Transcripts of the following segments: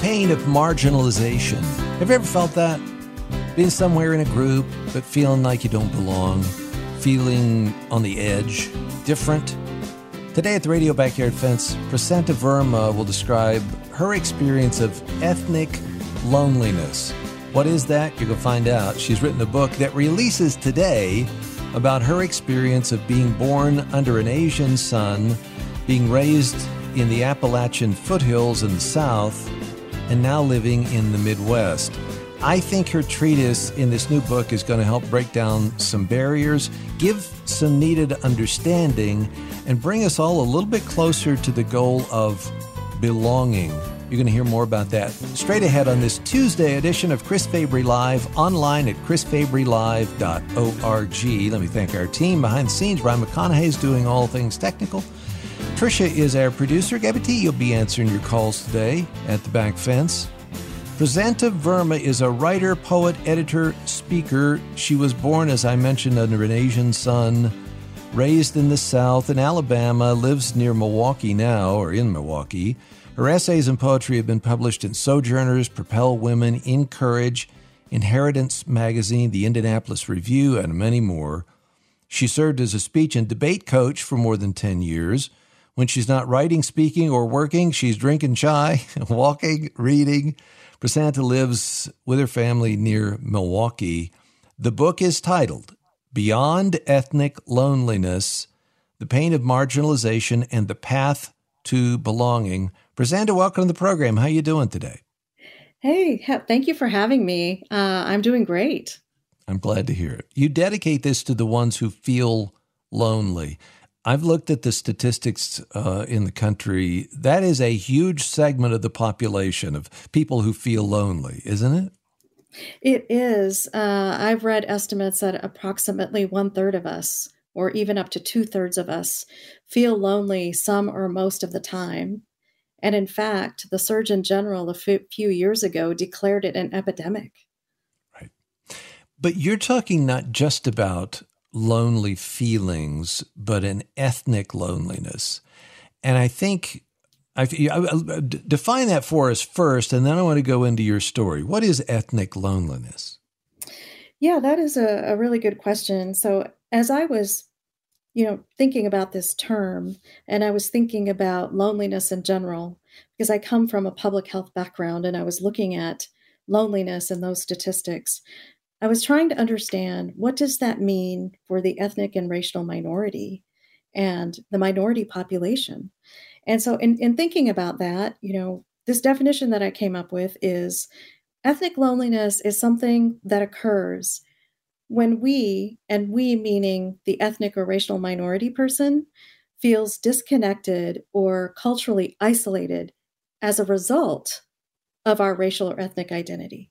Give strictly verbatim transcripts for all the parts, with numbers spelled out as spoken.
pain of marginalization. Have you ever felt that? Being somewhere in a group, but feeling like you don't belong, feeling on the edge, different. Today at the Radio Backyard Fence, Prasanta Verma will describe her experience of ethnic loneliness. What is that? You're going to find out. She's written a book that releases today about her experience of being born under an Asian sun, being raised in the Appalachian foothills in the South, and now living in the Midwest. I think her treatise in this new book is going to help break down some barriers, give some needed understanding, and bring us all a little bit closer to the goal of belonging. You're going to hear more about that straight ahead on this Tuesday edition of Chris Fabry Live, online at chris fabry live dot org. Let me thank our team behind the scenes. Brian McConaughey is doing all things technical. Tricia is our producer. Gabby T, you'll be answering your calls today at the back fence. Prasanta Verma is a writer, poet, editor, speaker. She was born, as I mentioned, under an Asian sun, raised in the South in Alabama, lives near Milwaukee now, or in Milwaukee. Her essays and poetry have been published in Sojourners, Propel Women, Encourage, Inheritance Magazine, the Indianapolis Review, and many more. She served as a speech and debate coach for more than ten years. When she's not writing, speaking, or working, she's drinking chai, walking, reading. Prasanta lives with her family near Milwaukee. The book is titled Beyond Ethnic Loneliness, The Pain of Marginalization and the Path to Belonging. Prasanta, welcome to the program. How are you doing today? Hey, thank you for having me. Uh, I'm doing great. I'm glad to hear it. You dedicate this to the ones who feel lonely. I've looked at the statistics uh, in the country. That is a huge segment of the population of people who feel lonely, isn't it? It is. Uh, I've read estimates that approximately one third of us, or even up to two thirds of us, feel lonely some or most of the time. And in fact, the Surgeon General a few years ago declared it an epidemic. Right. But you're talking not just about lonely feelings, but an ethnic loneliness. And I think, I, I, define that for us first, and then I want to go into your story. What is ethnic loneliness? Yeah, that is a, a really good question. So as I was, you know, thinking about this term, and I was thinking about loneliness in general, because I come from a public health background, and I was looking at loneliness and those statistics, I was trying to understand, what does that mean for the ethnic and racial minority and the minority population? And so in, in thinking about that, you know, this definition that I came up with is ethnic loneliness is something that occurs when we, and we meaning the ethnic or racial minority person, feels disconnected or culturally isolated as a result of our racial or ethnic identity.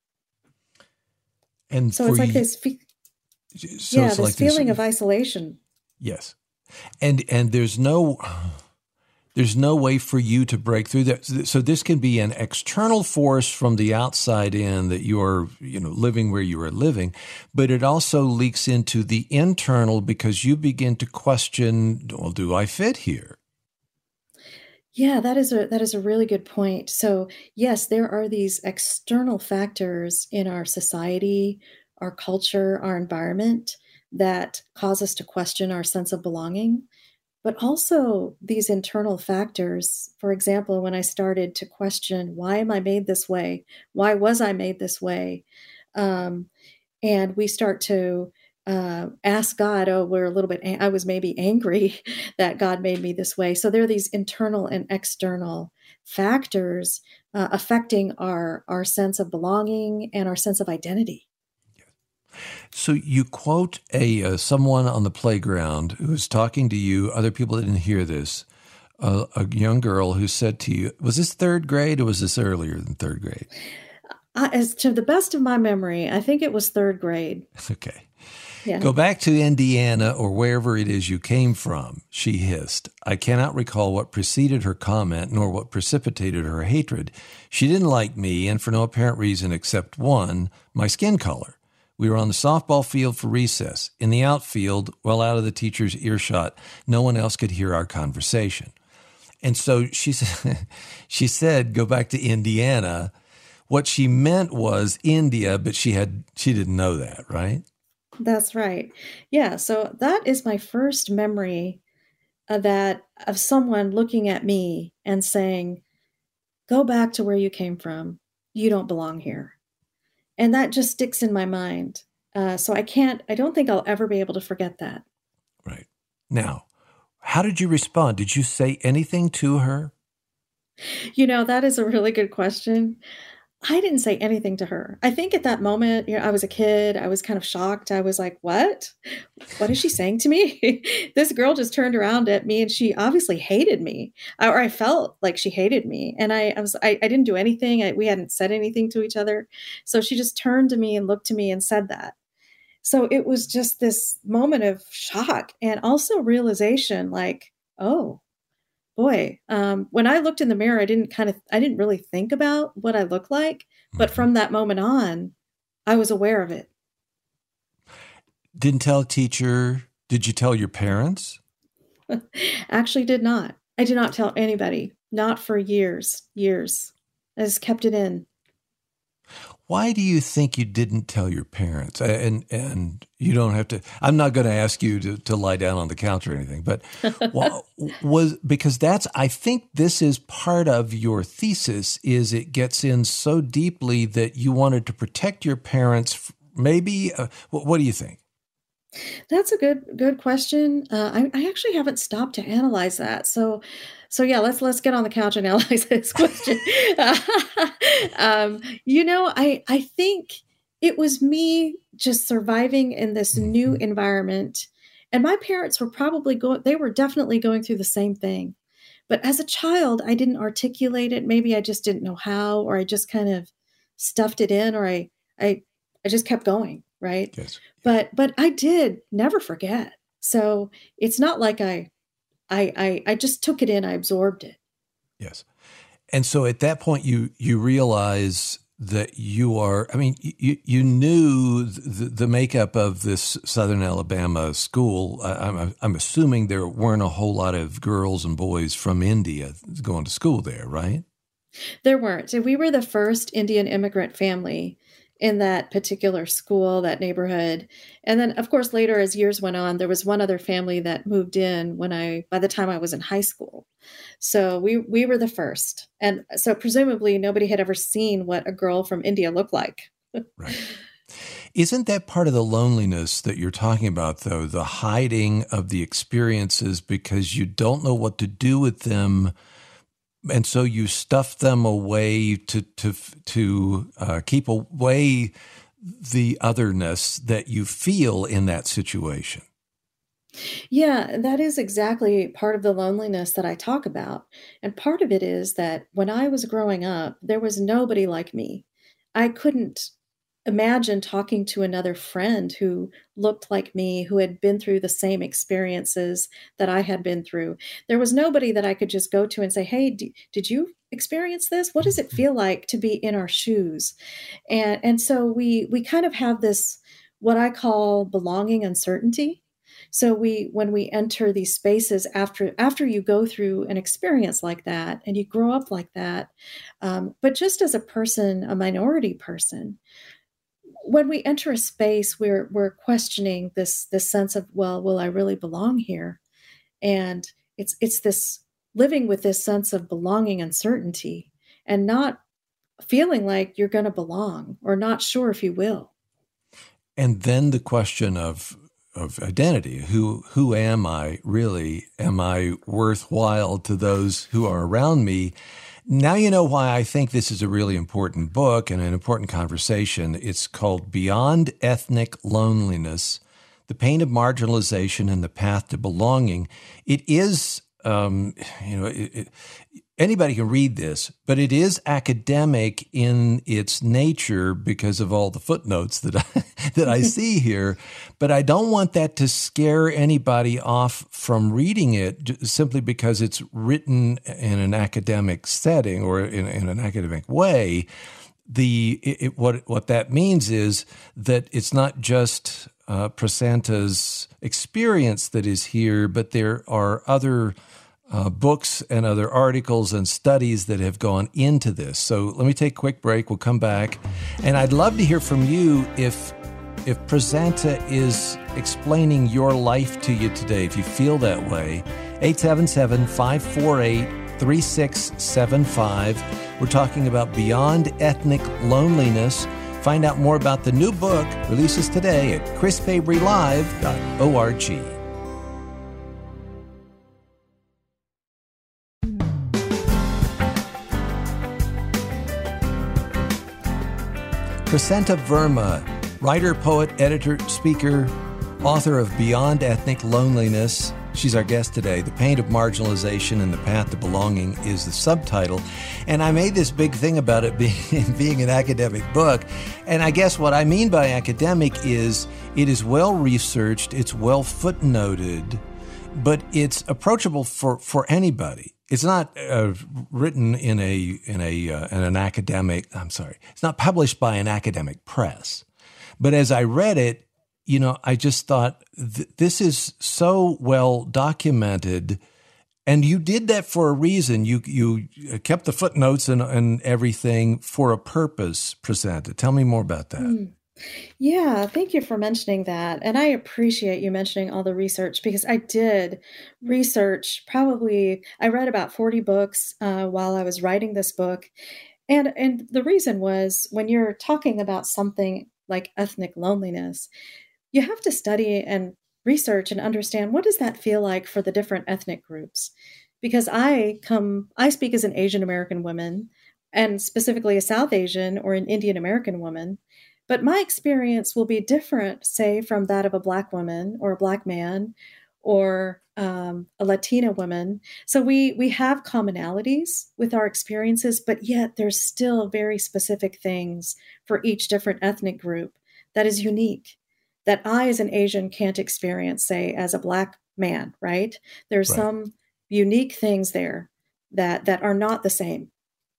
And so it's like you, this, fe- so yeah, it's this like feeling this, of isolation. Yes, and and there's no there's no way for you to break through that. So this can be an external force from the outside in that you are, you know, living where you are living, but it also leaks into the internal because you begin to question, well, do I fit here? Yeah, that is a that is a really good point. So, yes, there are these external factors in our society, our culture, our environment that cause us to question our sense of belonging, but also these internal factors. For example, when I started to question, why am I made this way? Why was I made this way? Um, and we start to uh, ask God, oh, we're a little bit, I was maybe angry that God made me this way. So there are these internal and external factors uh, affecting our, our sense of belonging and our sense of identity. So you quote a uh, someone on the playground who was talking to you, other people didn't hear this, uh, a young girl who said to you, was this third grade or was this earlier than third grade? Uh, as to the best of my memory, I think it was third grade. Okay. Yeah. Go back to Indiana or wherever it is you came from, she hissed. I cannot recall what preceded her comment nor what precipitated her hatred. She didn't like me, and for no apparent reason except one, my skin color. We were on the softball field for recess. In the outfield, well out of the teacher's earshot, no one else could hear our conversation. And so she said, she said, go back to Indiana. What she meant was India, but she had she didn't know that, right? That's right. Yeah, so that is my first memory of that of someone looking at me and saying, "Go back to where you came from. You don't belong here." And that just sticks in my mind. Uh, so I can't I don't think I'll ever be able to forget that. Right. Now, how did you respond? Did you say anything to her? You know, that is a really good question. I didn't say anything to her. I think at that moment, you know, I was a kid. I was kind of shocked. I was like, "What? What is she saying to me?" This girl just turned around at me and she obviously hated me, or I felt like she hated me. And I, I was, I, I didn't do anything. I, we hadn't said anything to each other. So she just turned to me and looked to me and said that. So it was just this moment of shock and also realization like, oh, boy, um, when I looked in the mirror, I didn't kind of I didn't really think about what I looked like, but Mhm. from that moment on, I was aware of it. Didn't tell a teacher. Did you tell your parents? Actually did not. I did not tell anybody, not for years, years. I just kept it in. Why do you think you didn't tell your parents? And and you don't have to. I'm not going to ask you to, to lie down on the couch or anything. But wha- was because that's. I think this is part of your thesis. Is it gets in so deeply that you wanted to protect your parents? Maybe. Uh, what, what do you think? That's a good good question. Uh, I, I actually haven't stopped to analyze that. So, so yeah, let's let's get on the couch and analyze this question. um, you know, I I think it was me just surviving in this new Mhm. environment, and my parents were probably going. They were definitely going through the same thing. But as a child, I didn't articulate it. Maybe I just didn't know how, or I just kind of stuffed it in, or I I I just kept going, right? Yes. Yes. But but I did never forget. So it's not like I I I I just took it in, I absorbed it. Yes. And so at that point, you you realize that you are. I mean, you you knew the, the makeup of this Southern Alabama school. I, I'm I'm assuming there weren't a whole lot of girls and boys from India going to school there, right? There weren't. So we were the first Indian immigrant family in that particular school, that neighborhood. And then, of course, later as years went on, there was one other family that moved in when I by the time I was in high school. So we we were the first. And so presumably nobody had ever seen what a girl from India looked like. Right. Isn't that part of the loneliness that you're talking about, though, the hiding of the experiences because you don't know what to do with them, and so you stuff them away to to to uh, keep away the otherness that you feel in that situation? Yeah, that is exactly part of the loneliness that I talk about. And part of it is that when I was growing up, there was nobody like me. I couldn't imagine talking to another friend who looked like me, who had been through the same experiences that I had been through. There was nobody that I could just go to and say, "Hey, d- did you experience this? What does it Mhm. feel like to be in our shoes?" And and so we we kind of have this what I call belonging uncertainty. So we when we enter these spaces after after you go through an experience like that and you grow up like that, um, but just as a person, a minority person, when we enter a space, we're we're questioning this this sense of, well, will I really belong here? And it's it's this living with this sense of belonging uncertainty and not feeling like you're going to belong or not sure if you will. And then the question of of identity. Who who am I really? Am I worthwhile to those who are around me? Now you know why I think this is a really important book and an important conversation. It's called Beyond Ethnic Loneliness: The Pain of Marginalization and the Path to Belonging. It is, um, you know, it, it, anybody can read this, but it is academic in its nature because of all the footnotes that I, that I see here. But I don't want that to scare anybody off from reading it j- simply because it's written in an academic setting or in, in an academic way. The it, it- what what that means is that it's not just uh, Prasanta's experience that is here, but there are other uh, books and other articles and studies that have gone into this. So let me take a quick break. We'll come back. And I'd love to hear from you if if Prasanna is explaining your life to you today, if you feel that way. eight seven seven, five four eight, three six seven five. We're talking about Beyond Ethnic Loneliness. Find out more about the new book. Releases today at chris fabry live dot org. Prasanna Verma, writer, poet, editor, speaker, author of Beyond Ethnic Loneliness. She's our guest today. The Pain of Marginalization and the Path to Belonging is the subtitle. And I made this big thing about it being, being an academic book. And I guess what I mean by academic is it is well researched, it's well footnoted, but it's approachable for, for anybody. It's not uh, written in a in a uh, in an academic. I'm sorry. It's not published by an academic press. But as I read it, you know, I just thought th- this is so well documented, and you did that for a reason. You you kept the footnotes and and everything for a purpose. Prasanna, tell me more about that. Mm. Yeah, thank you for mentioning that. And I appreciate you mentioning all the research because I did research probably, I read about forty books uh, while I was writing this book. And, and the reason was when you're talking about something like ethnic loneliness, you have to study and research and understand what does that feel like for the different ethnic groups? Because I come, I speak as an Asian American woman and specifically a South Asian or an Indian American woman. But my experience will be different, say, from that of a Black woman or a Black man or um, a Latina woman. So we we have commonalities with our experiences, but yet there's still very specific things for each different ethnic group that is unique, that I as an Asian can't experience, say, as a Black man, right? There's Right. some unique things there that that are not the same.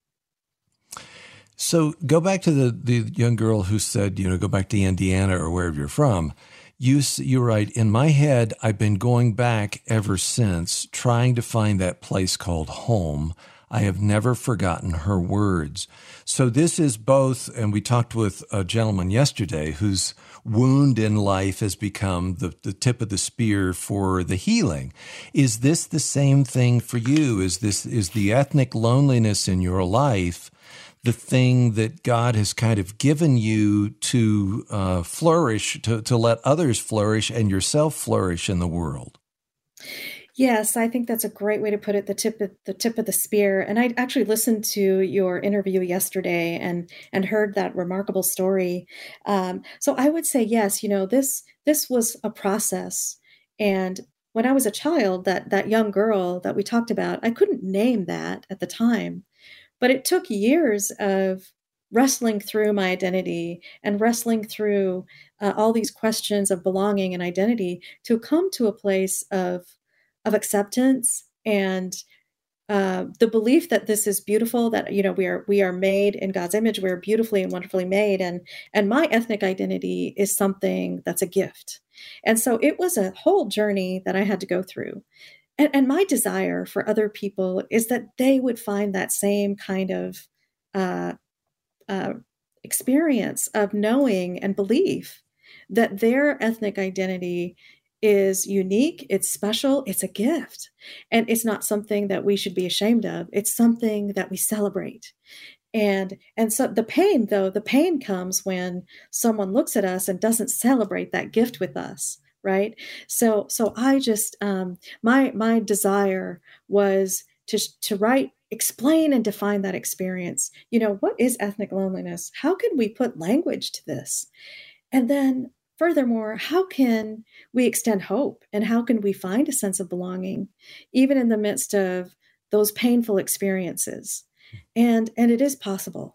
So go back to the, the young girl who said, you know, go back to Indiana or wherever you're from. You, you're right. In my head, I've been going back ever since, trying to find that place called home. I have never forgotten her words. So this is both, and we talked with a gentleman yesterday whose wound in life has become the, the tip of the spear for the healing. Is this the same thing for you? Is this, is the ethnic loneliness in your life the thing that God has kind of given you to uh, flourish, to, to let others flourish and yourself flourish in the world? Yes, I think that's a great way to put it, the tip of the tip of the spear. And I actually listened to your interview yesterday and and heard that remarkable story. Um, so I would say yes, you know, this this was a process. And when I was a child, that that young girl that we talked about, I couldn't name that at the time. But it took years of wrestling through my identity and wrestling through uh, all these questions of belonging and identity to come to a place of of acceptance and uh, the belief that this is beautiful, that you know we are we are made in God's image, we're beautifully and wonderfully made, and and my ethnic identity is something that's a gift. And so it was a whole journey that I had to go through. And, and my desire for other people is that they would find that same kind of uh, uh, experience of knowing and belief that their ethnic identity is unique, it's special, it's a gift. And it's not something that we should be ashamed of. It's something that we celebrate. And and so the pain, though, the pain comes when someone looks at us and doesn't celebrate that gift with us. Right. So so I just um, my my desire was to to write, explain and define that experience. You know, what is ethnic loneliness? How can we put language to this? And then furthermore, how can we extend hope and how can we find a sense of belonging, even in the midst of those painful experiences? And and it is possible.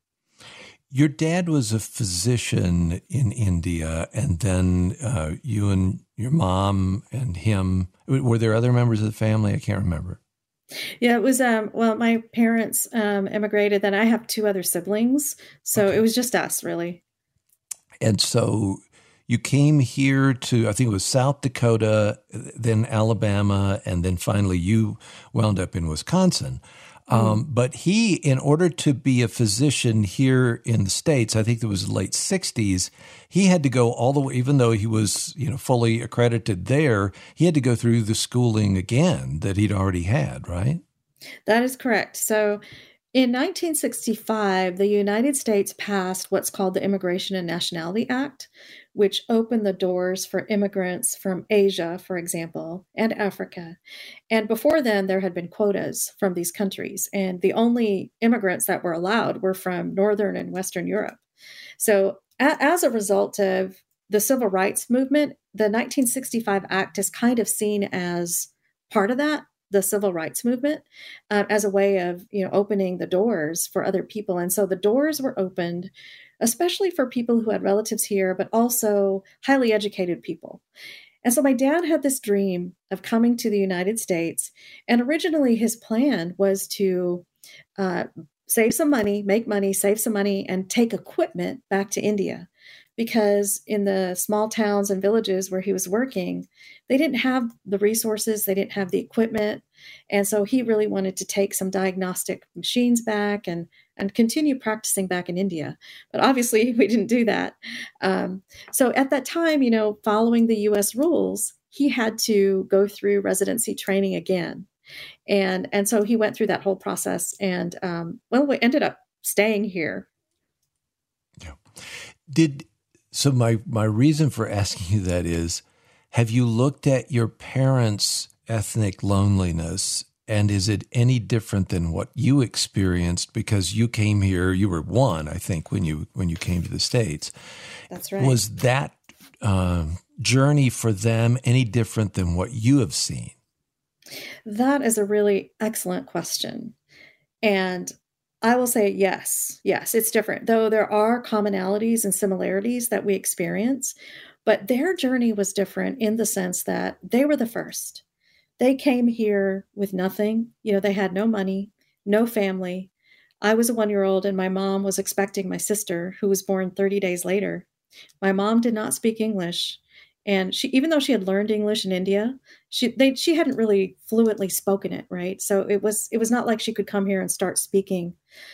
Your dad was a physician in India, and then uh, you and your mom and him, were there other members of the family? I can't remember. Yeah, it was, um, well, my parents um, immigrated, then I have two other siblings. So Okay. it was just us, really. And so You came here to, I think it was South Dakota, then Alabama, and then finally you wound up in Wisconsin. Um, but he, in order to be a physician here in the States, I think it was the late sixties, he had to go all the way, even though he was, you know, fully accredited there, he had to go through the schooling again that he'd already had, right? That is correct. So in nineteen sixty-five, the United States passed what's called the Immigration and Nationality Act, which opened the doors for immigrants from Asia, for example, and Africa. And before then, there had been quotas from these countries, and the only immigrants that were allowed were from Northern and Western Europe. So, a- as a result of the civil rights movement, the nineteen sixty-five Act is kind of seen as part of that, the civil rights movement, uh, as a way of, you know, opening the doors for other people. And so the doors were opened, especially for people who had relatives here, but also highly educated people. And so my dad had this dream of coming to the United States. And originally his plan was to uh, save some money, make money, save some money, and take equipment back to India. Because in the small towns and villages where he was working, they didn't have the resources, they didn't have the equipment. And so he really wanted to take some diagnostic machines back and, and continue practicing back in India. But obviously, we didn't do that. Um, so at that time, you know, following the U S rules, he had to go through residency training again. And, and so he went through that whole process and, um, well, we ended up staying here. Yeah. Did so my my reason for asking you that is, have you looked at your parents' ethnic loneliness, and is it any different than what you experienced because you came here? You were one, I think, when you when you came to the States. That's right. Was that uh, journey for them any different than what you have seen? That is a really excellent question. And I will say yes, yes, it's different, though there are commonalities and similarities that we experience. But their journey was different in the sense that they were the first. They came here with nothing. You know, they had no money, no family. I was a one year old, and my mom was expecting my sister, who was born thirty days later. My mom did not speak English. And she, even though she had learned English in India, she they she hadn't really fluently spoken it, right? So it was it was not like she could come here and start speaking.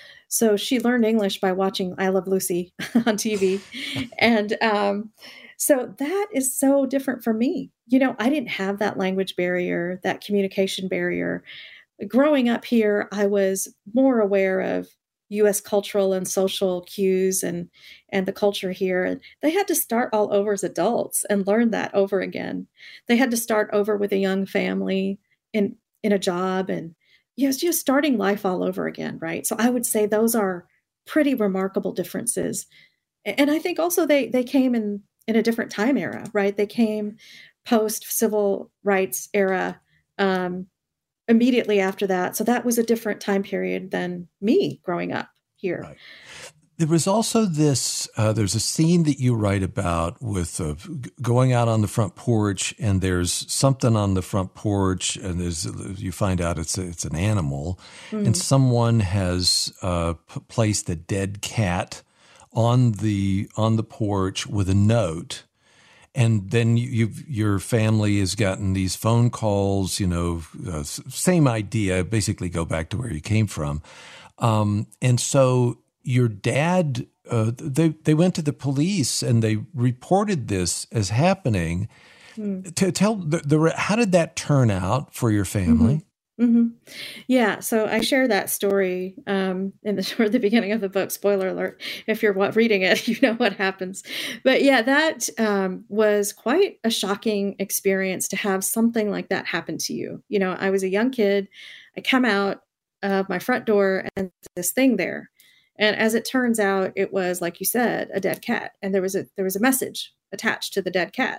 So she learned English by watching I Love Lucy on T V, and um, so that is so different for me. You know, I didn't have that language barrier, that communication barrier. Growing up here, I was more aware of U S cultural and social cues and and the culture here. And they had to start all over as adults and learn that over again. They had to start over with a young family in in a job and you know, it's just starting life all over again, right? So I would say those are pretty remarkable differences. A- And I think also they they came in in a different time era, right? They came post civil rights era. Um, immediately after that. So that was a different time period than me growing up here. Right. There was also this, uh, there's a scene that you write about with uh, g- going out on the front porch, and there's something on the front porch, and there's you find out it's a, it's an animal, and Mm. someone has uh, p- placed a dead cat on the on the porch with a note. And then you, you've, your family has gotten these phone calls, you know, uh, s- same idea, basically go back to where you came from. Um, and so your dad, uh, they, they went to the police and they reported this as happening. Mm. To tell the, the how did that turn out for your hmm family? hmm Yeah, so I share that story um, in the toward the beginning of the book. Spoiler alert: if you're what, reading it, you know what happens. But yeah, that um, was quite a shocking experience to have something like that happen to you. You know, I was a young kid. I come out of my front door and this thing there, and as it turns out, it was like you said, a dead cat, and there was a there was a message attached to the dead cat.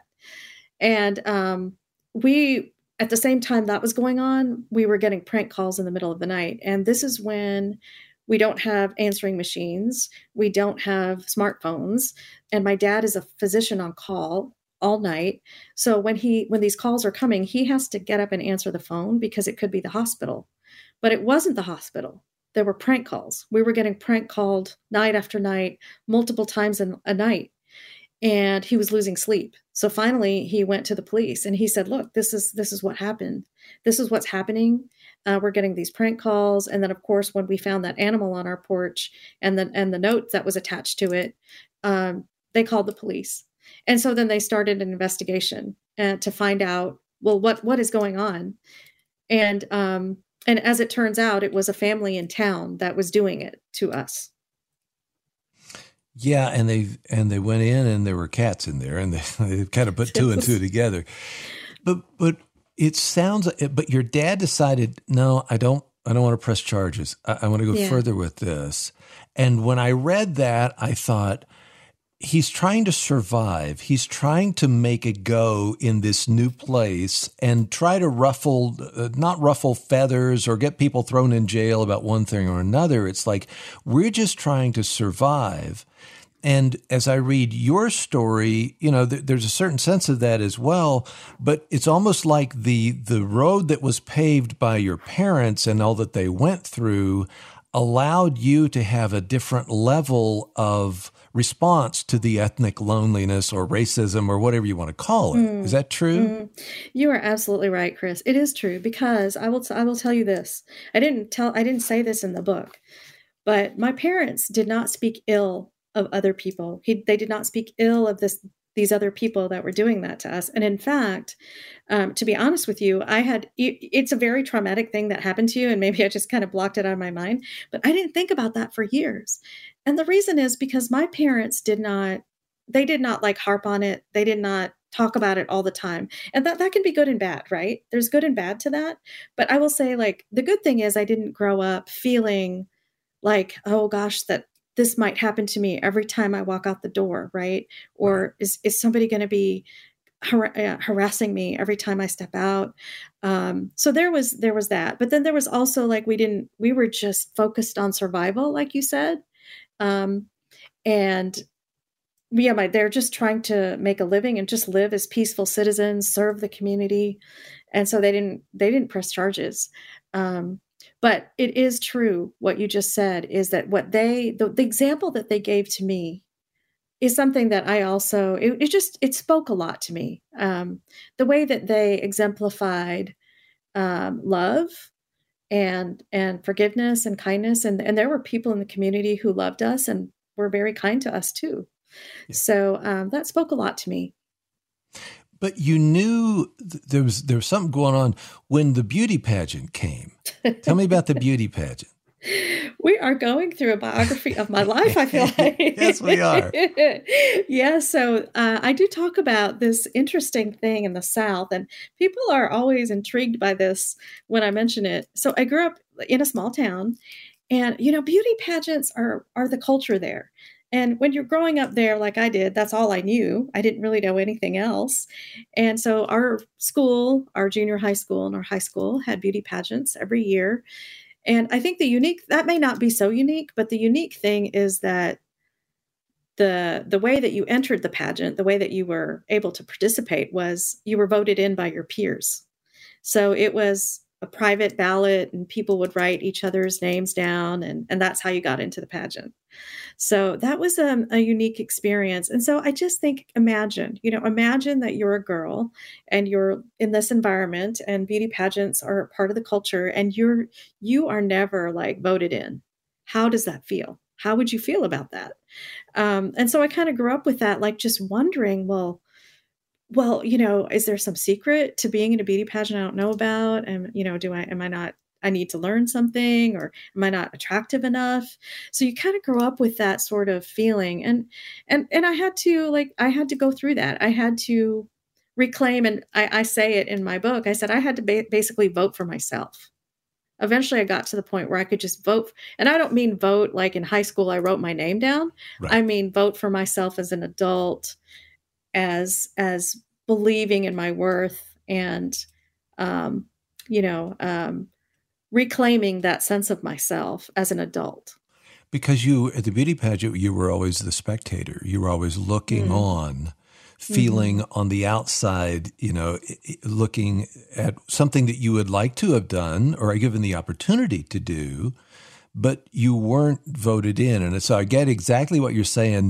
And um, we, at the same time that was going on, we were getting prank calls in the middle of the night. And this is when we don't have answering machines, we don't have smartphones. And my dad is a physician on call all night. So when he when these calls are coming, he has to get up and answer the phone because it could be the hospital. But it wasn't the hospital. There were prank calls. We were getting prank called night after night, multiple times in a night. and he was losing sleep. So finally he went to the police and he said, look, this is, this is what happened. This is what's happening. Uh, we're getting these prank calls. And then of course, when we found that animal on our porch and the, and the note that was attached to it, um, they called the police. And so then they started an investigation uh, to find out, well, what, what is going on? And, um, and as it turns out, it was a family in town that was doing it to us. Yeah, and they and they went in and there were cats in there, and they, they kind of put two and two together. But but it sounds. But your dad decided, no, I don't. I don't want to press charges. I, I want to go yeah. further with this. And when I read that, I thought, he's trying to survive. He's trying to make a go in this new place and try to ruffle, uh, not ruffle feathers or get people thrown in jail about one thing or another. It's like, we're just trying to survive. And as I read your story, you know, th- there's a certain sense of that as well, but it's almost like the the road that was paved by your parents and all that they went through allowed you to have a different level of response to the ethnic loneliness or racism or whatever you want to call it. Mm. Is that true? Mm. You are absolutely right, Chris. It is true, because I will t- I will tell you this. I didn't tell I didn't say this in the book, but my parents did not speak ill of other people. He, they did not speak ill of this these other people that were doing that to us. And in fact, um, to be honest with you, I had, it's a very traumatic thing that happened to you. And maybe I just kind of blocked it out of my mind, but I didn't think about that for years. And the reason is because my parents did not, they did not like harp on it. They did not talk about it all the time. And that, that can be good and bad, right? There's good and bad to that. But I will say, like, the good thing is I didn't grow up feeling like, oh gosh, that this might happen to me every time I walk out the door, right? Or is, is somebody going to be har- uh, harassing me every time I step out? Um, so there was, there was that. But then there was also, like, we didn't, we were just focused on survival, like you said. Um, and yeah, my, they're just trying to make a living and just live as peaceful citizens, serve the community. And so they didn't, they didn't press charges. Um, But it is true what you just said, is that what they, the, the example that they gave to me is something that I also, it, it just, it spoke a lot to me. Um, the way that they exemplified um, love and, and forgiveness and kindness. And, and there were people in the community who loved us and were very kind to us too. Yeah. So um, that spoke a lot to me. But you knew th- there was there was something going on when the beauty pageant came. Tell me about the beauty pageant. We are going through a biography of my life, I feel like. Yes, we are. Yeah, so uh, I do talk about this interesting thing in the South, and people are always intrigued by this when I mention it. So I grew up in a small town, and, you know, beauty pageants are are the culture there. And when you're growing up there, like I did, that's all I knew. I didn't really know anything else. And so our school, our junior high school and our high school had beauty pageants every year. And I think the unique, that may not be so unique, but the unique thing is that the the way that you entered the pageant, the way that you were able to participate was you were voted in by your peers. So it was a private ballot and people would write each other's names down, and, and that's how you got into the pageant. So that was um, a unique experience. And so I just think, imagine, you know, imagine that you're a girl and you're in this environment and beauty pageants are part of the culture and you're, you are never like voted in. How does that feel? How would you feel about that? Um, and so I kind of grew up with that, like just wondering, well, well, you know, is there some secret to being in a beauty pageant I don't know about? And, you know, do I, am I not, I need to learn something, or am I not attractive enough? So you kind of grow up with that sort of feeling. And, and, and I had to like, I had to go through that. I had to reclaim, and I, I say it in my book, I said, I had to ba- basically vote for myself. Eventually I got to the point where I could just vote. And I don't mean vote like in high school, I wrote my name down. Right. I mean, vote for myself as an adult, as, as believing in my worth and, um, you know, um, reclaiming that sense of myself as an adult. Because you, at the beauty pageant, you were always the spectator. You were always looking mm. on, feeling mm-hmm. on the outside, you know, looking at something that you would like to have done or given the opportunity to do, but you weren't voted in. And so I get exactly what you're saying.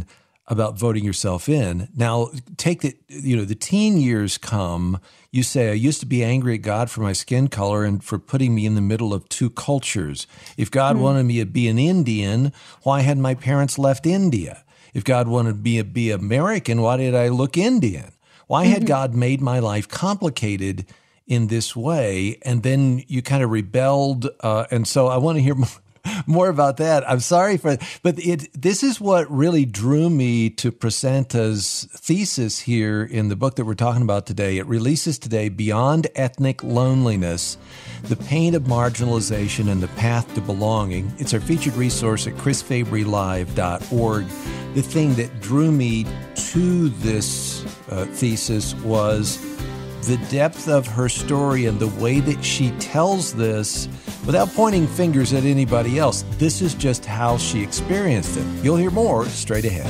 about voting yourself in. Now, take the, you know, the teen years come. You say, I used to be angry at God for my skin color and for putting me in the middle of two cultures. If God mm. wanted me to be an Indian, why had my parents left India? If God wanted me to be American, why did I look Indian? Why had mm-hmm. God made my life complicated in this way? And then you kind of rebelled. Uh, and so I want to hear more. More about that. I'm sorry for, but it. This is what really drew me to Prasanta's thesis here in the book that we're talking about today. It releases today, Beyond Ethnic Loneliness, The Pain of Marginalization and the Path to Belonging. It's our featured resource at chris fabry live dot org. The thing that drew me to this uh, thesis was the depth of her story and the way that she tells this without pointing fingers at anybody else. This is just how she experienced it. You'll hear more straight ahead.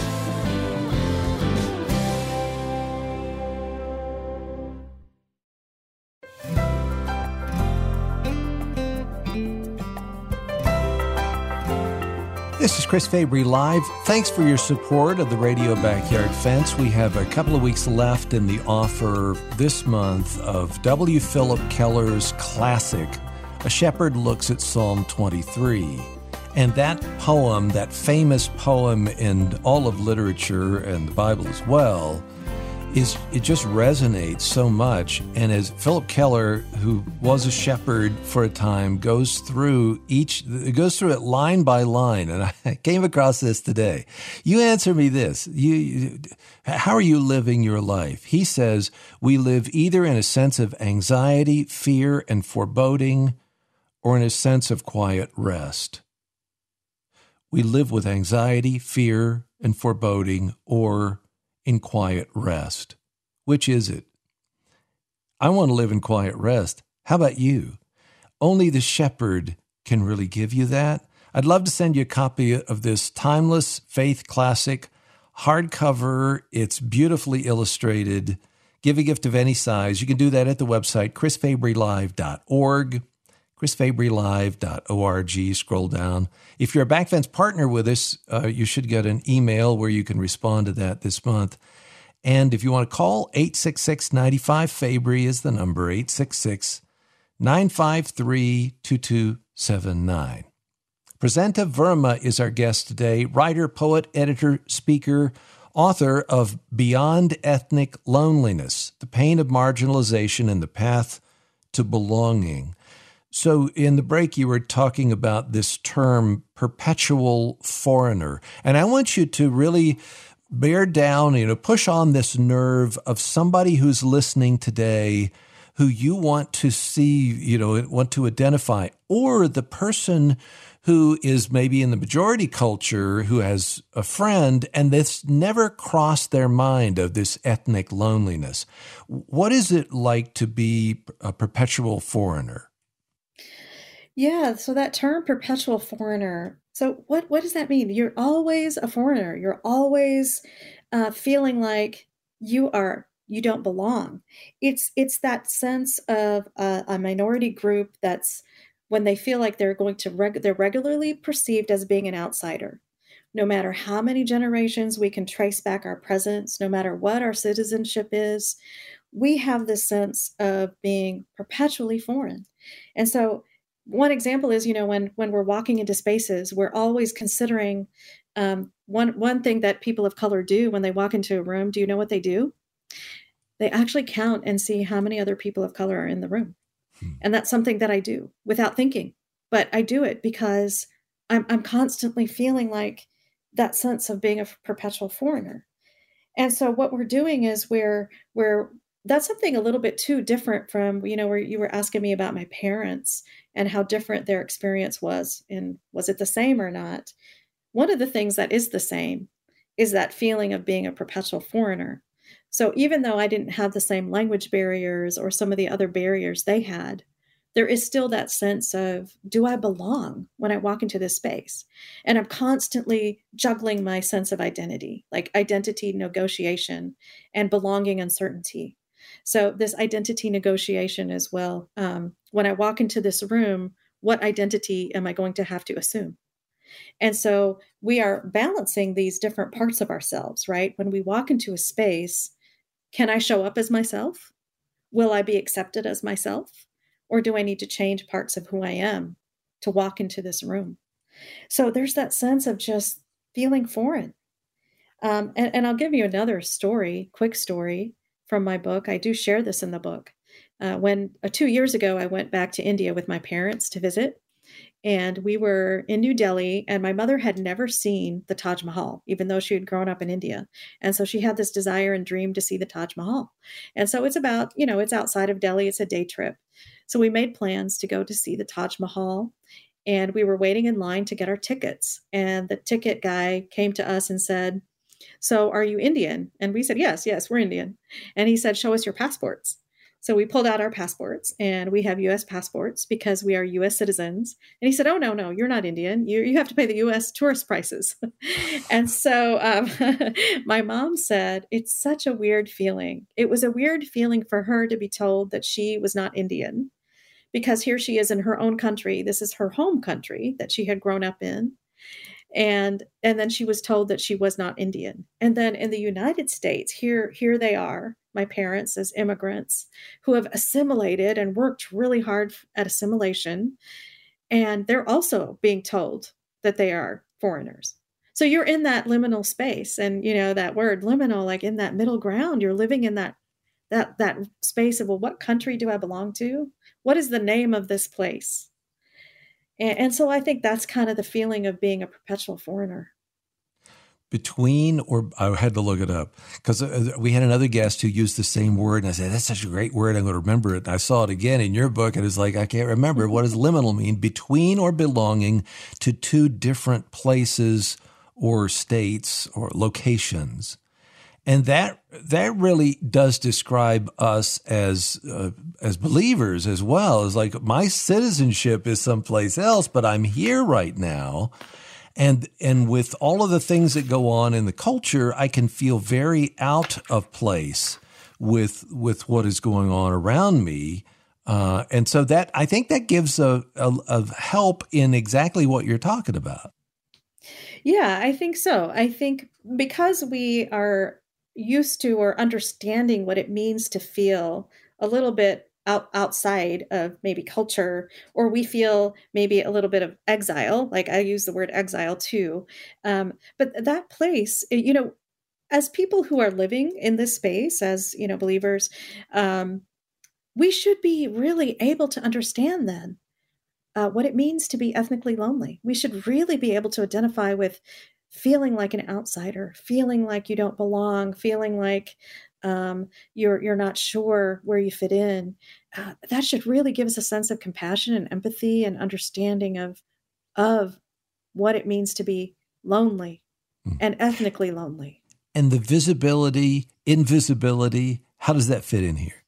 This is Chris Fabry Live. Thanks for your support of the Radio Backyard Fence. We have a couple of weeks left in the offer this month of W. Philip Keller's classic, A Shepherd Looks at Psalm twenty-three. And that poem, that famous poem in all of literature and the Bible as well, is it just resonates so much. And as Philip Keller, who was a shepherd for a time, goes through each, goes through it line by line. And I came across this today. You answer me this. You, you, how are you living your life? He says, we live either in a sense of anxiety, fear, and foreboding, or in a sense of quiet rest. We live with anxiety, fear, and foreboding, or in quiet rest. Which is it? I want to live in quiet rest. How about you? Only the shepherd can really give you that. I'd love to send you a copy of this timeless faith classic, hardcover. It's beautifully illustrated. Give a gift of any size. You can do that at the website, chris fabry live dot org. chris fabry live dot org. Scroll down. If you're a Backfence partner with us, uh, you should get an email where you can respond to that this month. And if you want to call, eight six six, nine five, Fabry is the number, eight six six, nine five three, two two seven nine. Prasanta Verma is our guest today, writer, poet, editor, speaker, author of Beyond Ethnic Loneliness, The Pain of Marginalization and the Path to Belonging. So in the break, you were talking about this term, perpetual foreigner. And I want you to really bear down, you know, push on this nerve of somebody who's listening today who you want to see, you know, want to identify, or the person who is maybe in the majority culture who has a friend and this never crossed their mind of this ethnic loneliness. What is it like to be a perpetual foreigner? Yeah, so that term perpetual foreigner. So what, what does that mean? You're always a foreigner. You're always uh, feeling like you are, you don't belong. It's it's that sense of a, a minority group that's when they feel like they're going to, reg- they're regularly perceived as being an outsider. No matter how many generations we can trace back our presence, no matter what our citizenship is, we have this sense of being perpetually foreign. And so one example is, you know, when when we're walking into spaces, we're always considering um, one one thing that people of color do when they walk into a room. Do you know what they do? They actually count and see how many other people of color are in the room. Hmm. And that's something that I do without thinking. But I do it because I'm I'm constantly feeling like that sense of being a perpetual foreigner. And so what we're doing is we're we're that's something a little bit too different from, you know, where you were asking me about my parents and how different their experience was, and was it the same or not? One of the things that is the same is that feeling of being a perpetual foreigner. So even though I didn't have the same language barriers or some of the other barriers they had, there is still that sense of, do I belong when I walk into this space? And I'm constantly juggling my sense of identity, like identity negotiation and belonging uncertainty. So this identity negotiation as well. Um, when I walk into this room, what identity am I going to have to assume? And so we are balancing these different parts of ourselves, right? When we walk into a space, can I show up as myself? Will I be accepted as myself? Or do I need to change parts of who I am to walk into this room? So there's that sense of just feeling foreign. Um, and, and I'll give you another story, quick story from my book. I do share this in the book. Uh, when uh, two years ago, I went back to India with my parents to visit. And we were in New Delhi, and my mother had never seen the Taj Mahal, even though she had grown up in India. And so she had this desire and dream to see the Taj Mahal. And so it's about, you know, it's outside of Delhi. It's a day trip. So we made plans to go to see the Taj Mahal. And we were waiting in line to get our tickets. And the ticket guy came to us and said, "So are you Indian?" And we said, yes, yes, we're Indian. And he said, "Show us your passports." So we pulled out our passports, and we have U S passports because we are U S citizens. And he said, "Oh, no, no, you're not Indian. You, you have to pay the U S tourist prices." And so um, my mom said, it's such a weird feeling. It was a weird feeling for her to be told that she was not Indian, because here she is in her own country. This is her home country that she had grown up in. And and then she was told that she was not Indian. And then in the United States, here, here they are, my parents as immigrants who have assimilated and worked really hard at assimilation. And they're also being told that they are foreigners. So you're in that liminal space. And, you know, that word liminal, like in that middle ground, you're living in that that that space of, well, what country do I belong to? What is the name of this place? And, and so I think that's kind of the feeling of being a perpetual foreigner. Between, or I had to look it up because we had another guest who used the same word, and I said, that's such a great word, I'm going to remember it. And I saw it again in your book, and it's like, I can't remember. What does liminal mean? Between or belonging to two different places or states or locations. And that that really does describe us as uh, as believers as well. As like, my citizenship is someplace else, but I'm here right now. And and with all of the things that go on in the culture, I can feel very out of place with with what is going on around me. Uh, and so that, I think that gives a, a, a help in exactly what you're talking about. Yeah, I think so. I think because we are used to or understanding what it means to feel a little bit out, outside of maybe culture, or we feel maybe a little bit of exile, like I use the word exile too. Um, but that place, you know, as people who are living in this space, as, you know, believers, um, we should be really able to understand then uh, what it means to be ethnically lonely. We should really be able to identify with feeling like an outsider, feeling like you don't belong, feeling like um, you're you're not sure where you fit in. Uh, that should really give us a sense of compassion and empathy and understanding of of what it means to be lonely mm. and ethnically lonely. And the visibility, invisibility, how does that fit in here?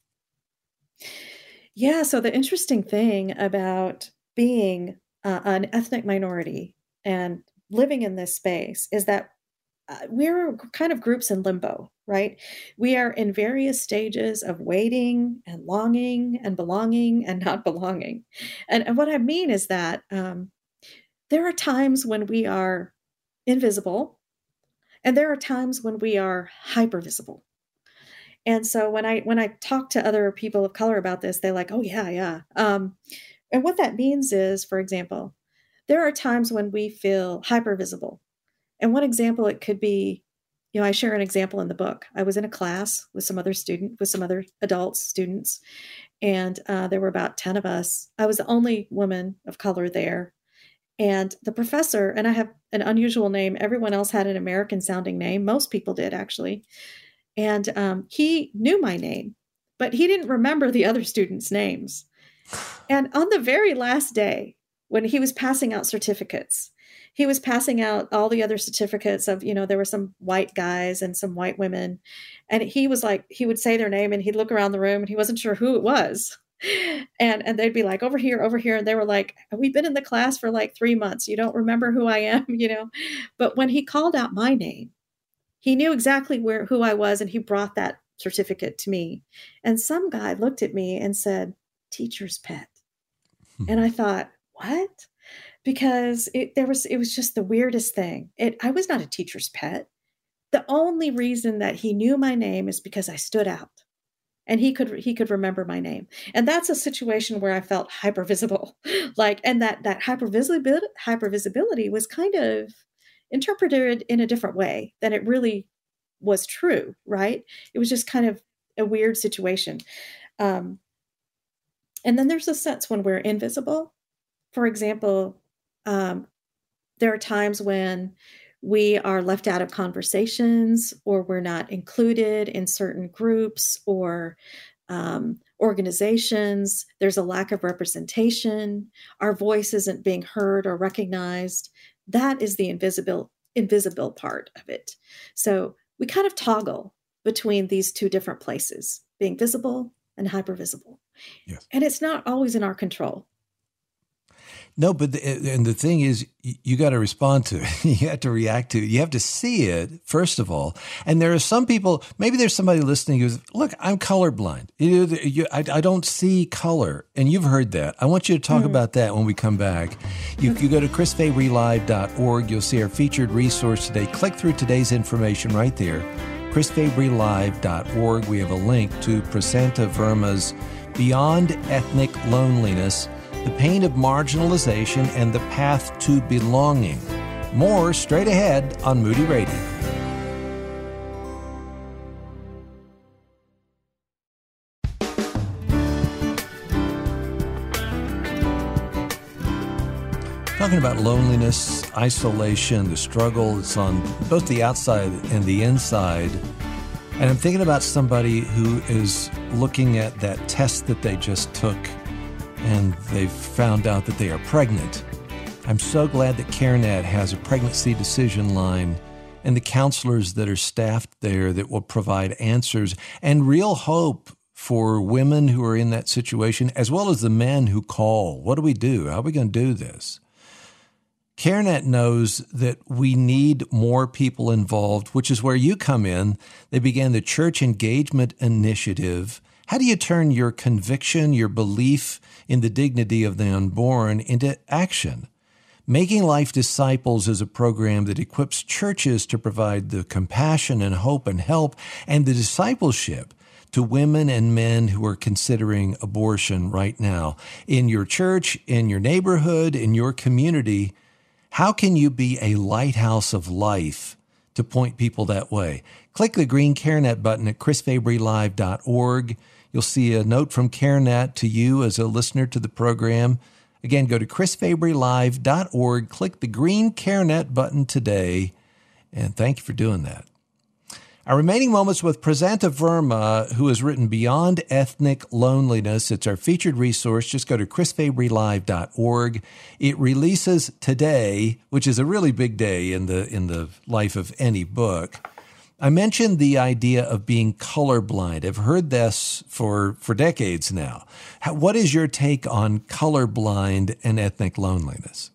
Yeah, so the interesting thing about being uh, an ethnic minority and living in this space is that uh, we're kind of groups in limbo, right? We are in various stages of waiting and longing and belonging and not belonging. And, and what I mean is that um, there are times when we are invisible, and there are times when we are hypervisible. And so when I when I talk to other people of color about this, they're like, "Oh yeah, yeah." Um, and what that means is, for example, there are times when we feel hypervisible. And one example, it could be, you know, I share an example in the book. I was in a class with some other student, with some other adults, students, and uh, there were about ten of us. I was the only woman of color there. And the professor, and I have an unusual name. Everyone else had an American sounding name. Most people did, actually. And um, he knew my name, but he didn't remember the other students' names. And on the very last day, when he was passing out certificates, he was passing out all the other certificates of, you know, there were some white guys and some white women. And he was like, he would say their name and he'd look around the room and he wasn't sure who it was. And and they'd be like, over here, over here. And they were like, we've been in the class for like three months. You don't remember who I am, you know? But when he called out my name, he knew exactly where who I was, and he brought that certificate to me. And some guy looked at me and said, "Teacher's pet." And I thought, what? Because it there was it was just the weirdest thing. It I was not a teacher's pet. The only reason that he knew my name is because I stood out. And he could he could remember my name. And that's a situation where I felt hypervisible. Like, and that that hypervisibility hypervisibility was kind of interpreted in a different way than it really was true, right? It was just kind of a weird situation. Um, and then there's a sense when we're invisible. For example, um, there are times when we are left out of conversations, or we're not included in certain groups or um, organizations. There's a lack of representation. Our voice isn't being heard or recognized. That is the invisible, invisible part of it. So we kind of toggle between these two different places, being visible and hypervisible. Yes. And it's not always in our control. No, but the, and the thing is, you got to respond to it. You have to react to it. You have to see it, first of all. And there are some people, maybe there's somebody listening who's, look, I'm colorblind. You, you, I, I don't see color. And you've heard that. I want you to talk mm. about that when we come back. You, you go to chris fabry live dot org. You'll see our featured resource today. Click through today's information right there, chris fabry live dot org. We have a link to Prasanta Verma's Beyond Ethnic Loneliness, The Pain of Marginalization and the Path to Belonging. More straight ahead on Moody Radio. Talking about loneliness, isolation, the struggle that's on both the outside and the inside. And I'm thinking about somebody who is looking at that test that they just took, and they've found out that they are pregnant. I'm so glad that CareNet has a pregnancy decision line and the counselors that are staffed there that will provide answers and real hope for women who are in that situation, as well as the men who call. What do we do? How are we going to do this? CareNet knows that we need more people involved, which is where you come in. They began the Church Engagement Initiative. How do you turn your conviction, your belief in the dignity of the unborn into action? Making Life Disciples is a program that equips churches to provide the compassion and hope and help and the discipleship to women and men who are considering abortion right now. In your church, in your neighborhood, in your community, how can you be a lighthouse of life to point people that way? Click the green CareNet button at chris fabry live dot org. You'll see a note from CareNet to you as a listener to the program. Again, go to chris fabry live dot org, click the green CareNet button today, and thank you for doing that. Our remaining moments with Prasanta Verma, who has written Beyond Ethnic Loneliness. It's our featured resource. Just go to chris fabry live dot org. It releases today, which is a really big day in the in the life of any book. I mentioned the idea of being colorblind. I've heard this for, for decades now. How, what is your take on colorblind and ethnic loneliness?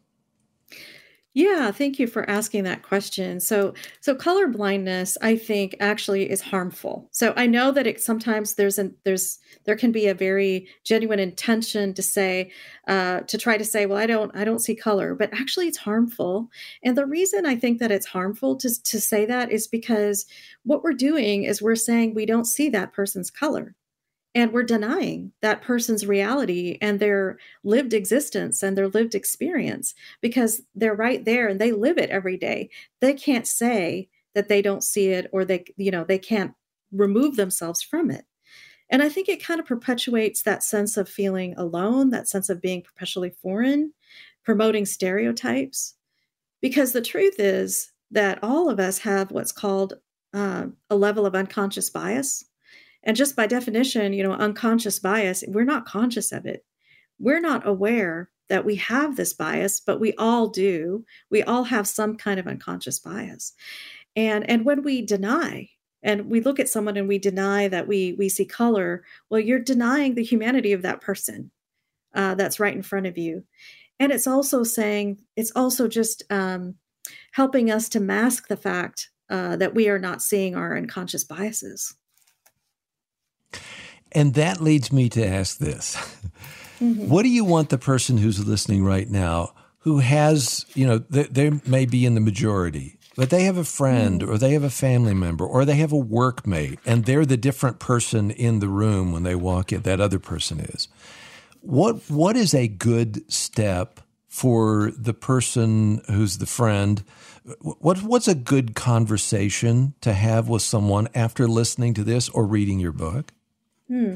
Yeah, thank you for asking that question. So, so color blindness, I think, actually is harmful. So I know that it sometimes there's an there's there can be a very genuine intention to say uh, to try to say, well, I don't I don't see color, but actually it's harmful. And the reason I think that it's harmful to to say that is because what we're doing is we're saying we don't see that person's color. And we're denying that person's reality and their lived existence and their lived experience because they're right there and they live it every day. They can't say that they don't see it or they, you know, they can't remove themselves from it. And I think it kind of perpetuates that sense of feeling alone, that sense of being perpetually foreign, promoting stereotypes. Because the truth is that all of us have what's called uh, a level of unconscious bias. And just by definition, you know, unconscious bias, we're not conscious of it. We're not aware that we have this bias, but we all do. We all have some kind of unconscious bias. And, and when we deny, and we look at someone and we deny that we, we see color, well, you're denying the humanity of that person uh, that's right in front of you. And it's also saying, it's also just um, helping us to mask the fact uh, that we are not seeing our unconscious biases. And that leads me to ask this. Mm-hmm. What do you want the person who's listening right now who has, you know, they, they may be in the majority, but they have a friend Mm-hmm. or they have a family member or they have a workmate and they're the different person in the room when they walk in, that other person is. What What is a good step for the person who's the friend? What What's a good conversation to have with someone after listening to this or reading your book? Hmm.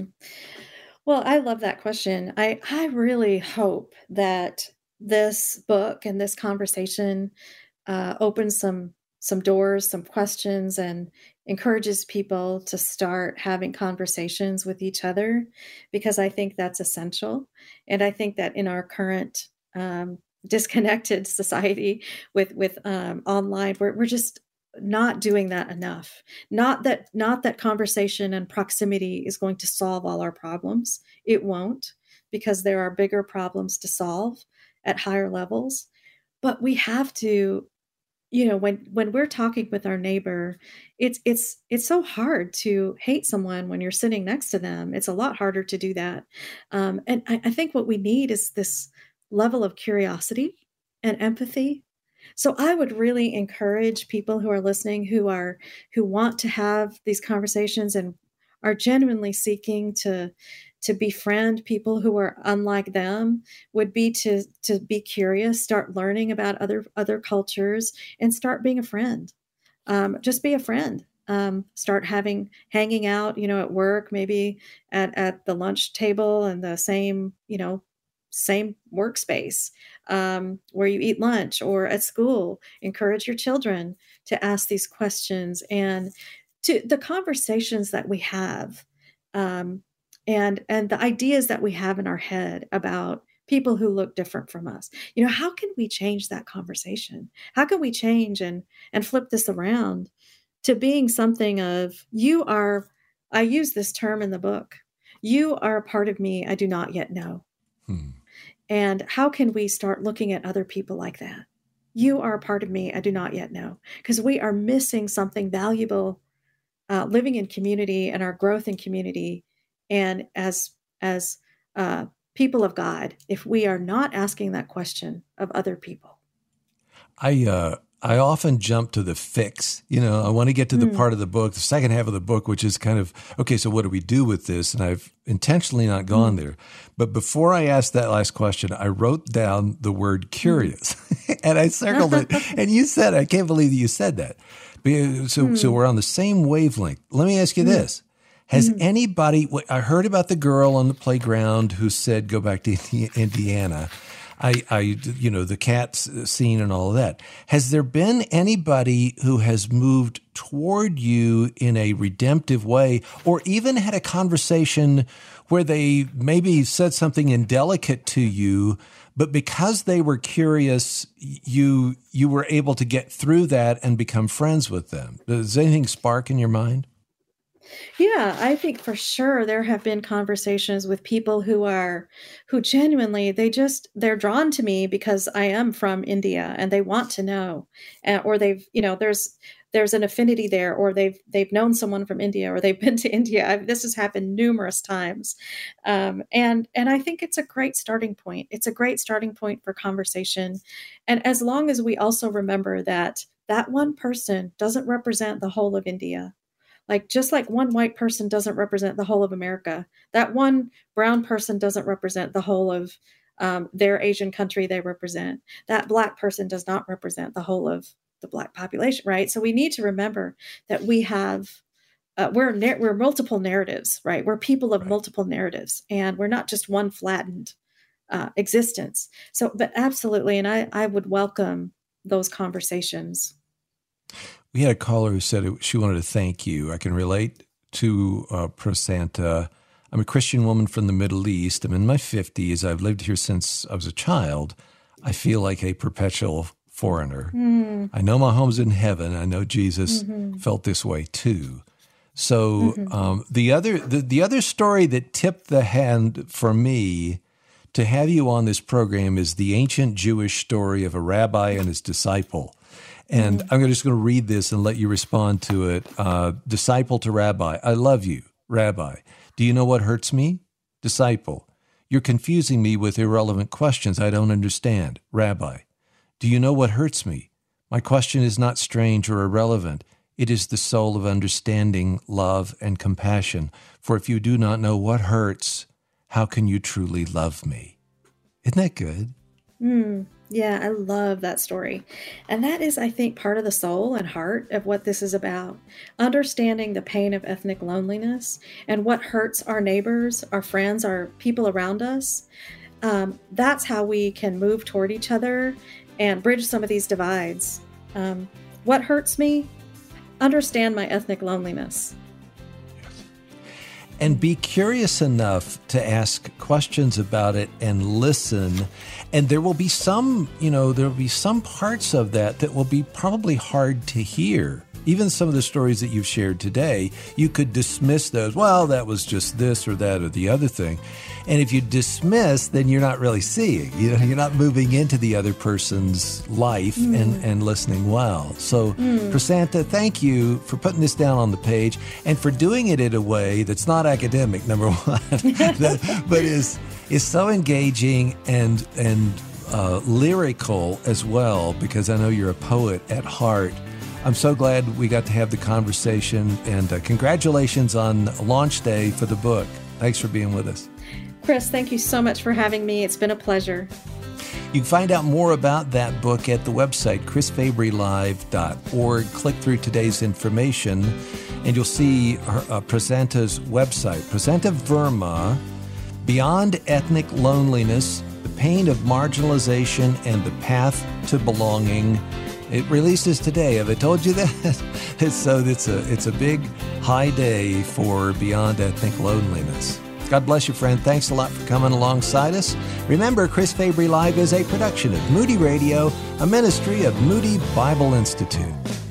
Well, I love that question. I I really hope that this book and this conversation uh, opens some some doors, some questions, and encourages people to start having conversations with each other, because I think that's essential. And I think that in our current um, disconnected society with with um, online, we're we're just not doing that enough. Not that not that conversation and proximity is going to solve all our problems. It won't, because there are bigger problems to solve at higher levels. But we have to, you know, when when we're talking with our neighbor, it's it's it's so hard to hate someone when you're sitting next to them. It's a lot harder to do that. Um, and I, I think what we need is this level of curiosity and empathy. So I would really encourage people who are listening, who are who want to have these conversations and are genuinely seeking to to befriend people who are unlike them, would be to to be curious, start learning about other other cultures, and start being a friend. Um, just be a friend. Um, start having hanging out, you know, at work, maybe at at the lunch table and the same, you know, same workspace um, where you eat lunch, or at school. Encourage your children to ask these questions, and to the conversations that we have, um, and and the ideas that we have in our head about people who look different from us. You know, how can we change that conversation? How can we change and and flip this around to being something of, you are, I use this term in the book, you are a part of me I do not yet know. Hmm. And how can we start looking at other people like that? You are a part of me I do not yet know, because we are missing something valuable, uh, living in community and our growth in community. And as as uh, people of God, if we are not asking that question of other people. I uh, I often jump to the fix. You know, I want to get to the Mm. part of the book, the second half of the book, which is kind of, okay, so what do we do with this? And I've intentionally not gone Mm. there. But before I asked that last question, I wrote down the word curious and I circled it. And you said, I can't believe that you said that. Because- So, so Mm. we're on the same wavelength. Let me ask you Mm. this. Has Mm. anybody, I heard about the girl on the playground who said, go back to Indi- Indiana. I, I, you know, the cat scene and all of that. Has there been anybody who has moved toward you in a redemptive way, or even had a conversation where they maybe said something indelicate to you, but because they were curious, you you were able to get through that and become friends with them? Does anything spark in your mind? Yeah, I think for sure there have been conversations with people who are who genuinely, they just, they're drawn to me because I am from India and they want to know, uh, or they've, you know, there's there's an affinity there, or they've they've known someone from India, or they've been to India. I've, this has happened numerous times, um, and and I think it's a great starting point. It's a great starting point for conversation, and as long as we also remember that that one person doesn't represent the whole of India. Like, just like one white person doesn't represent the whole of America, that one brown person doesn't represent the whole of um, their Asian country they represent. That black person does not represent the whole of the black population, right? So we need to remember that we have uh, we're nar- we're multiple narratives, right? We're people of Right. multiple narratives, and we're not just one flattened uh, existence. So, but absolutely, and I I would welcome those conversations. We had a caller who said it, she wanted to thank you. I can relate to uh, Prosanta. I'm a Christian woman from the Middle East. I'm in my fifties. I've lived here since I was a child. I feel like a perpetual foreigner. Mm, I know my home's in heaven. I know Jesus hmm felt this way too. So hmm um, the other the, the other story that tipped the hand for me to have you on this program is the ancient Jewish story of a rabbi and his disciple. And hmm I'm just going to read this and let you respond to it. Uh, disciple to rabbi, I love you, rabbi. Do you know what hurts me? Disciple, You're confusing me with irrelevant questions I don't understand. Rabbi, do you know what hurts me? My question is not strange or irrelevant. It is the soul of understanding, love, and compassion. For if you do not know what hurts, how can you truly love me? Isn't that good? Mm, yeah, I love that story. And that is, I think, part of the soul and heart of what this is about. Understanding the pain of ethnic loneliness and what hurts our neighbors, our friends, our people around us. Um, that's how we can move toward each other and bridge some of these divides. Um, what hurts me? Understand my ethnic loneliness. And be curious enough to ask questions about it and listen. And there will be some, you know, there will be some parts of that that will be probably hard to hear. Even some of the stories that you've shared today, you could dismiss those. Well, that was just this or that or the other thing. And if you dismiss, then you're not really seeing. You know, you're not moving into the other person's life mm. and, and listening well. So, mm. Prasanta, thank you for putting this down on the page and for doing it in a way that's not academic, number one, but is is so engaging and and uh, lyrical as well, because I know you're a poet at heart. I'm so glad we got to have the conversation, and uh, congratulations on launch day for the book. Thanks for being with us. Chris, thank you so much for having me. It's been a pleasure. You can find out more about that book at the website, chris fabry live dot org. Click through today's information, and you'll see her, uh, Prasanta's website, Prasanta Verma, Beyond Ethnic Loneliness, The Pain of Marginalization and the Path to Belonging. It releases today. Have I told you that? So it's a, it's a big, high day for Beyond Ethnic Loneliness. God bless you, friend. Thanks a lot for coming alongside us. Remember, Chris Fabry Live is a production of Moody Radio, a ministry of Moody Bible Institute.